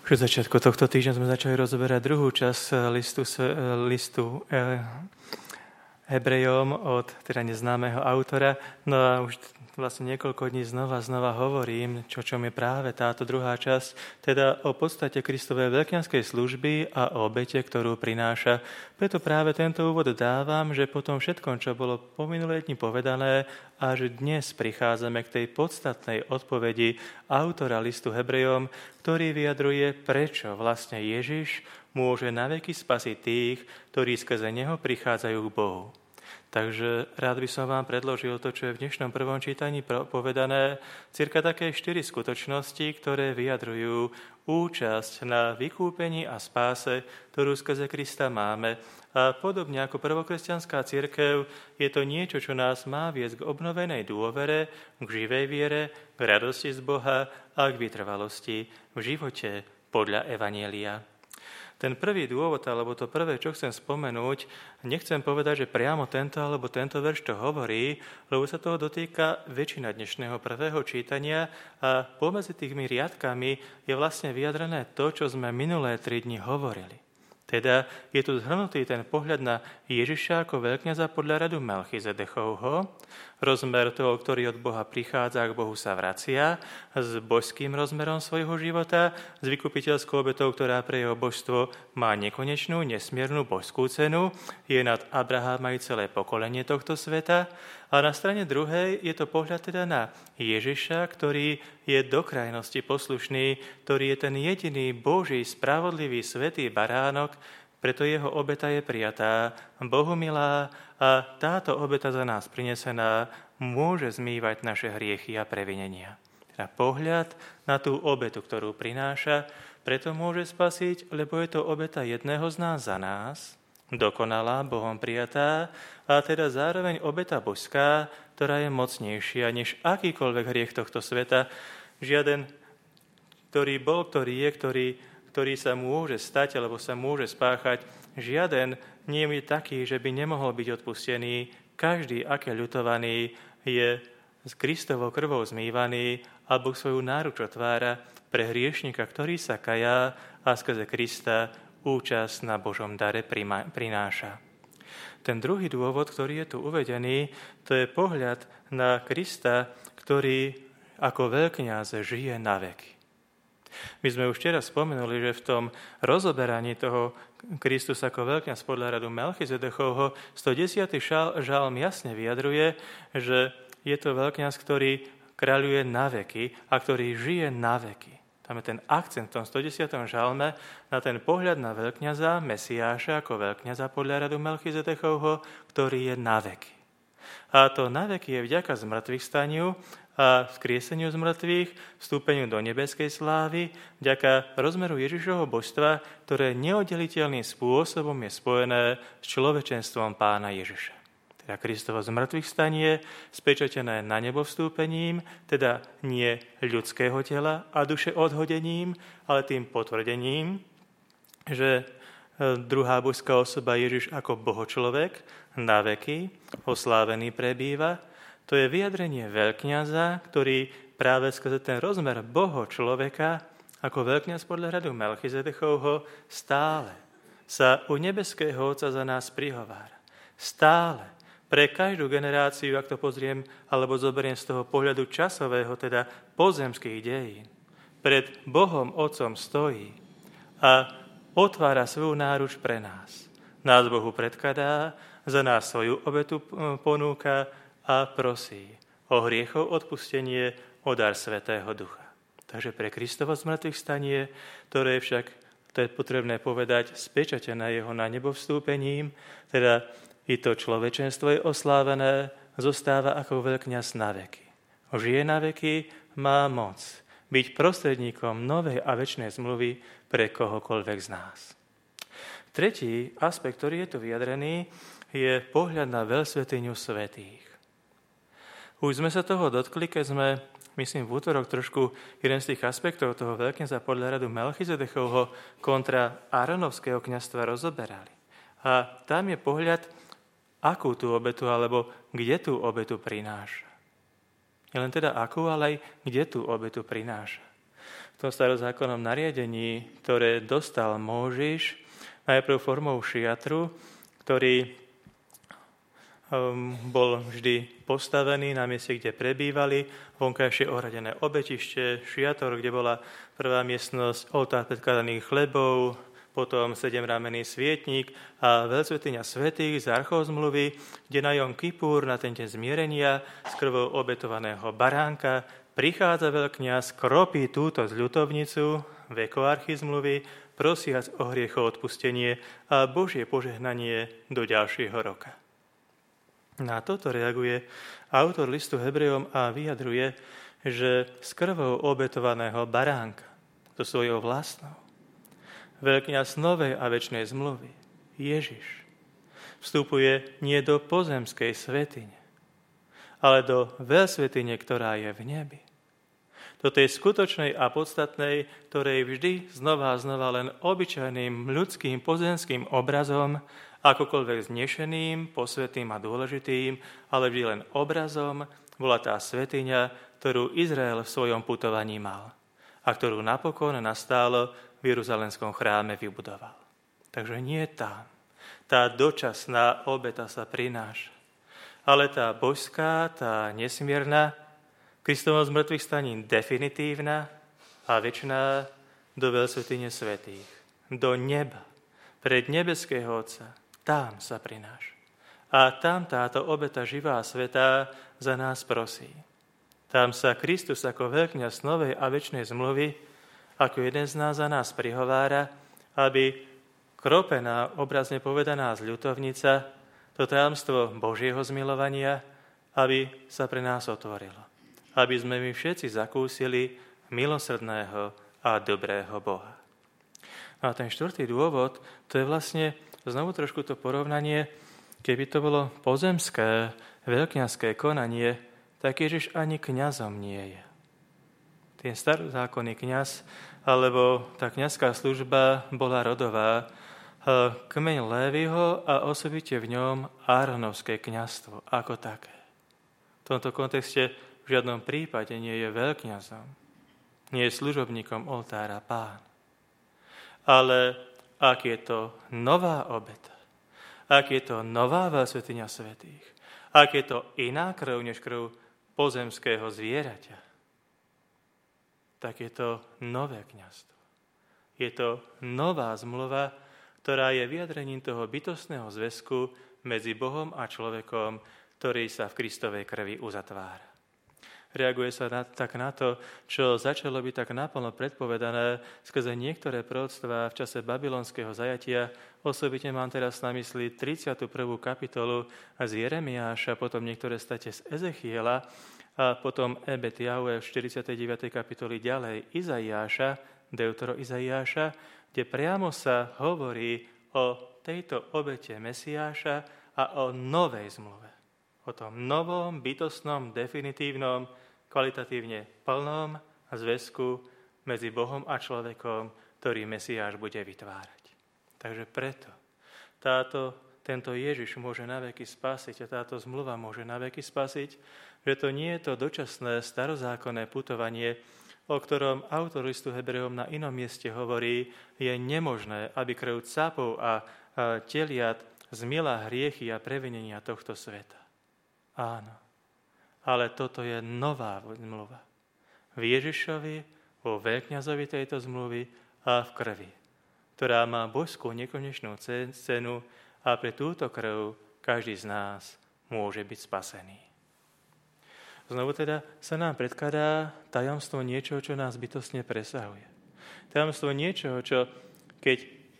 Už od začiatku tohto týždňa sme začali rozoberať druhú časť listu Hebrejom od teda neznámeho autora. No a už vlastne niekoľko dní znova hovorím, čom je práve táto druhá časť, teda o podstate Kristovej veľkňazskej služby a o obete, ktorú prináša. Preto práve tento úvod dávam, že po tom všetkom, čo bolo po minulé dni povedané, až dnes prichádzame k tej podstatnej odpovedi autora listu Hebrejom, ktorý vyjadruje, prečo vlastne Ježiš môže naveky spasiť tých, ktorí skrze neho prichádzajú k Bohu. Takže rád by som vám predložil to, čo je v dnešnom prvom čítaní povedané, cirka také 4 skutočnosti, ktoré vyjadrujú účasť na vykúpení a spáse, ktorú skrze Krista máme. A podobne ako prvokresťanská cirkev, je to niečo, čo nás má viesť k obnovenej dôvere, k živej viere, k radosti z Boha a k vytrvalosti v živote podľa Evanjelia. Ten prvý dôvod, alebo to prvé, čo chcem spomenúť, nechcem povedať, že priamo tento alebo tento verš to hovorí, lebo sa toho dotýka väčšina dnešného prvého čítania a pomedzi tými riadkami je vlastne vyjadrené to, čo sme minulé 3 dni hovorili. Teda je tu zhrnutý ten pohľad na Ježiša ako veľkňaza podľa radu Melchizedechovho, rozmer toho, ktorý od Boha prichádza, k Bohu sa vracia, s božským rozmerom svojho života, s vykupiteľskou obetou, ktorá pre jeho božstvo má nekonečnú, nesmiernu božskú cenu, je nad Abraháma i celé pokolenie tohto sveta. A na strane druhej je to pohľad teda na Ježiša, ktorý je do krajnosti poslušný, ktorý je ten jediný Boží, spravodlivý, svätý baránok, preto jeho obeta je prijatá, Bohu milá a táto obeta za nás prinesená môže zmývať naše hriechy a previnenia. Teda pohľad na tú obetu, ktorú prináša, preto môže spasiť, lebo je to obeta jedného z nás za nás, dokonalá, Bohom prijatá, a teda zároveň obeta božská, ktorá je mocnejšia než akýkoľvek hriech tohto sveta. Žiaden, ktorý bol, ktorý je, ktorý sa môže stať alebo sa môže spáchať, žiaden nie je taký, že by nemohol byť odpustený. Každý, aké ľutovaný, je s Kristovou krvou zmývaný a Boh svoju náruč otvára pre hriešnika, ktorý sa kajá a skrze Krista účasť na Božom dare prináša. Ten druhý dôvod, ktorý je tu uvedený, to je pohľad na Krista, ktorý ako veľkňaz žije na veky. My sme už včera spomenuli, že v tom rozoberaní toho Kristus ako veľkňaz podľa radu Melchizedechovho 110. žalm jasne vyjadruje, že je to veľkňaz, ktorý kráľuje na veky a ktorý žije na veky. Tam je ten akcent v tom 110. žalme na ten pohľad na veľkňaza, Mesiáša ako veľkňaza podľa radu Melchizedechovho, ktorý je na veky. A to na veky je vďaka zmrtvých staniu a vzkrieseniu z mŕtvych, vstúpeniu do nebeskej slávy, vďaka rozmeru Ježišovho božstva, ktoré neoddeliteľným spôsobom je spojené s človečenstvom Pána Ježiša. Teda Kristovo zmrtvých stanie, spečatené na nebo vstúpením, teda nie ľudského tela a duše odhodením, ale tým potvrdením, že druhá božská osoba Ježiš ako bohočlovek na veky oslávený prebýva. To je vyjadrenie veľkňaza, ktorý práve skrze ten rozmer bohočloveka ako veľkňaz podľa radu Melchizedechovho stále sa u nebeského Otca za nás prihovára. Stále pre každú generáciu, ak to pozriem, alebo zoberiem z toho pohľadu časového, teda pozemských dejín, pred Bohom Otcom stojí a otvára svoju náruč pre nás. Nás Bohu predkladá, za nás svoju obetu ponúka a prosí o hriechov odpustenie, o dar Svätého Ducha. Takže pre Kristovo zmrtvých stanie, ktoré však, to je potrebné povedať, spečatené jeho na nebo vstúpením, teda i to človečenstvo je oslávené, zostáva ako veľkňaz na veky. Žije na veky, má moc byť prostredníkom novej a večnej zmluvy pre kohokoľvek z nás. Tretí aspekt, ktorý je tu vyjadrený, je pohľad na veľsvätyňu svätých. Už sme sa toho dotkli, keď sme, myslím, v útorok trošku jeden z tých aspektov toho veľkňaza podľa radu Melchizedechovho kontra Áronovského kňazstva rozoberali. A tam je pohľad, akú tú obetu, alebo kde tú obetu prináša. Nie len teda akú, ale aj kde tú obetu prináša. V tom starozákonnom nariadení, ktoré dostal Móžiš, najprv formou šiatru, ktorý bol vždy postavený na mieste, kde prebývali, vonkajšie ohradené obetište, šiator, kde bola prvá miestnosť, oltár predkladaných chlebov, potom 7-ramenný svietnik a veľsvätyňa svätých z archov zmluvy, kde na Jom Kipúr, na ten deň zmierenia, s krvou obetovaného baránka, prichádza veľkňaz, kropí túto zľutovnicu, vekoarchy zmluvy, prosiac o hriechov odpustenie a Božie požehnanie do ďalšieho roka. Na toto reaguje autor listu Hebrejom a vyjadruje, že s krvou obetovaného baránka, so svojou vlastnou, veľkňaz novej a večnej zmluvy, Ježiš, vstupuje nie do pozemskej svätyne, ale do veľsvätyne, ktorá je v nebi. Do tej skutočnej a podstatnej, ktorej vždy znova a znova len obyčajným ľudským pozemským obrazom, akokoľvek znešeným, posvätným a dôležitým, ale vždy len obrazom, bola tá svätyňa, ktorú Izrael v svojom putovaní mal a ktorú napokon nastálo v Jeruzalemskom chráme vybudoval. Takže nie tam. Tá dočasná obeta sa prináša, ale tá božská, tá nesmierna, Kristovo zmrtvých staní definitívna a večná do veľsvätyne svätých, do neba, pred nebeského Otca. Tam sa prináša. A tam táto obeta živá a svätá za nás prosí. Tam sa Kristus ako veľkňaz novej a večnej zmluvy, ako jeden z nás za nás prihovára, aby kropená, obrazne povedaná zľutovnica, to tajomstvo Božieho zmilovania, aby sa pre nás otvorilo. Aby sme my všetci zakúsili milosrdného a dobrého Boha. A ten štvrtý dôvod, to je vlastne znovu trošku to porovnanie, keby to bolo pozemské, veľkňazské konanie, tak Ježiš ani kňazom nie je. Ten starozákonný kňaz, alebo tá kňazská služba bola rodová, kmeň Léviho a osobite v ňom Áronovské kňazstvo ako také. V tomto kontexte v žiadnom prípade nie je veľkňazom, nie je služobníkom oltára Pán. Ale ak je to nová obeta, ak je to nová veľsvätyňa svätých, ak je to iná krv než krv pozemského zvieraťa, tak je to nové kňazstvo. Je to nová zmluva, ktorá je vyjadrením toho bytostného zväzku medzi Bohom a človekom, ktorý sa v Kristovej krvi uzatvára. Reaguje sa tak na to, čo začalo byť tak naplno predpovedané skrze niektoré proroctvá v čase babylonského zajatia. Osobitne mám teraz na mysli 31. kapitolu z Jeremiáša, potom niektoré state z Ezechiela a potom Ebet Jahve v 49. kapitoli ďalej Izaiáša, Deutero Izaiáša, kde priamo sa hovorí o tejto obete Mesiáša a o novej zmluve. O tom novom, bytostnom, definitívnom, kvalitatívne plnom zväzku medzi Bohom a človekom, ktorý Mesiáš bude vytvárať. Takže preto tento Ježiš môže naveky spasiť a táto zmluva môže naveky spasiť, že to nie je to dočasné starozákonné putovanie, o ktorom autor listu Hebrejom na inom mieste hovorí, je nemožné, aby krv cápov a teliat zmiela hriechy a previnenia tohto sveta. Áno. Ale toto je nová zmluva. V Ježišovi, vo veľkňazovi tejto zmluvy a v krvi, ktorá má božskú nekonečnú cenu a pre túto krv každý z nás môže byť spasený. Znovu teda sa nám predkladá tajomstvo niečoho, čo nás bytostne presahuje. Tajomstvo niečoho, čo keď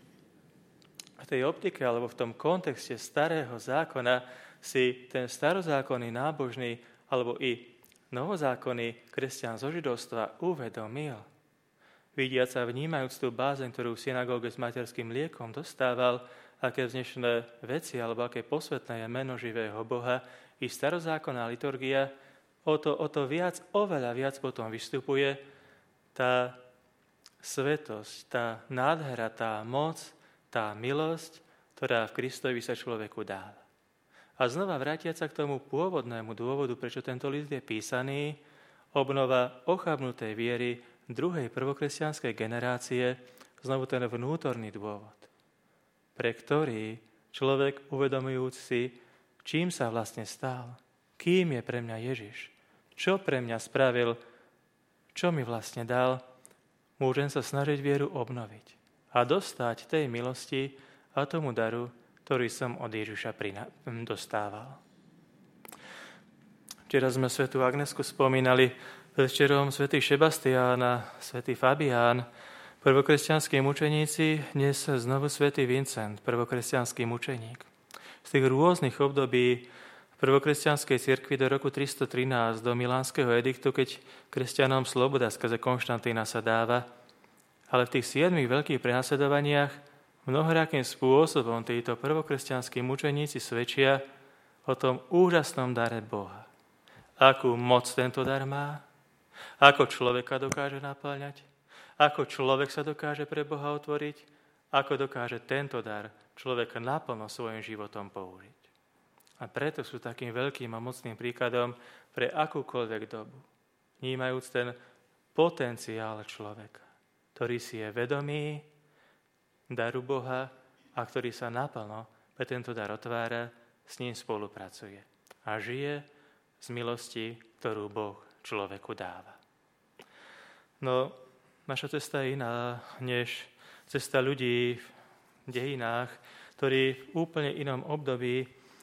v tej optike alebo v tom kontexte starého zákona si ten starozákonný nábožný alebo i novozákonný kresťan zo židovstva uvedomil, vidiac a vnímajúc tú bázeň, ktorú v synagóge s materským mliekom dostával, aké vznešené veci alebo aké posvetné je meno živého Boha, i starozákonná liturgia, o to viac, oveľa viac potom vystupuje tá svetosť, tá nádhera, tá moc, tá milosť, ktorá v Kristovi sa človeku dáva. A znova vrátiať sa k tomu pôvodnému dôvodu, prečo tento list je písaný, obnova ochabnutej viery druhej prvokresťanskej generácie znovu ten vnútorný dôvod, pre ktorý človek, uvedomujúc si, čím sa vlastne stal, kým je pre mňa Ježiš, čo pre mňa spravil, čo mi vlastne dal, môžem sa snažiť vieru obnoviť a dostať tej milosti a tomu daru, ktorý som od Ježiša dostával. Včera sme svätú Agnesku spomínali, večerom svätý Šebastián a svätý Fabián, prvokresťanskí mučeníci, dnes znovu svätý Vincent, prvokresťanský mučeník. Z tých rôznych období prvokresťanskej cirkvi do roku 313, do Milánskeho ediktu, keď kresťanom sloboda skrze Konštantína sa dáva, ale v tých 7 veľkých prenasledovaniach mnohorakým spôsobom títo prvokresťanskí mučeníci svedčia o tom úžasnom dare Boha. Akú moc tento dar má, ako človeka dokáže naplňať, ako človek sa dokáže pre Boha otvoriť, ako dokáže tento dar človeka naplno svojim životom použiť. A preto sú takým veľkým a mocným príkladom pre akúkoľvek dobu, vnímajúc ten potenciál človeka, ktorý si je vedomý daru Boha a ktorý sa naplno pre tento dar otvára, s ním spolupracuje a žije z milosti, ktorú Boh človeku dáva. No, naša cesta je iná, než cesta ľudí v dejinách, ktorí v úplne inom období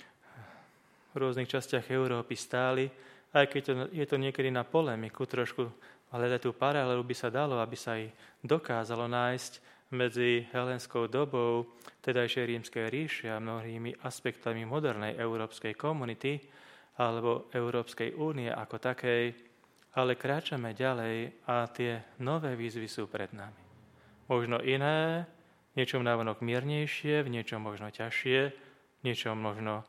v rôznych častiach Európy stáli, aj keď je to niekedy na polemiku trošku, ale tú paralelu by sa dalo, aby sa aj dokázalo nájsť medzi helenskou dobou tedajšej Rímskej ríše a mnohými aspektami modernej európskej komunity alebo Európskej únie ako takej, ale kráčame ďalej a tie nové výzvy sú pred nami. Možno iné, niečo navonok miernejšie, v niečom možno ťažšie, v niečom možno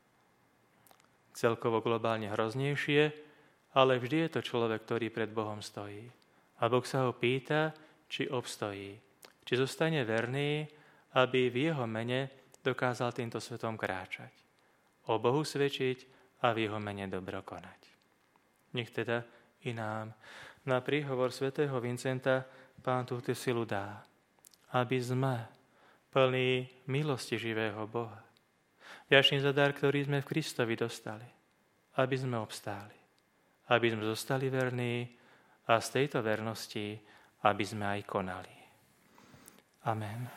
celkovo globálne hroznejšie, ale vždy je to človek, ktorý pred Bohom stojí. A Boh sa ho pýta, či obstojí, či zostane verný, aby v jeho mene dokázal týmto svetom kráčať. O Bohu svedčiť a v jeho mene dobro konať. Nech teda i nám na príhovor svätého Vincenta Pán túto silu dá, aby sme plní milosti živého Boha. Vďačný za dar, ktorý sme v Kristovi dostali, aby sme obstáli, aby sme zostali verní a z tejto vernosti, aby sme aj konali. Amen.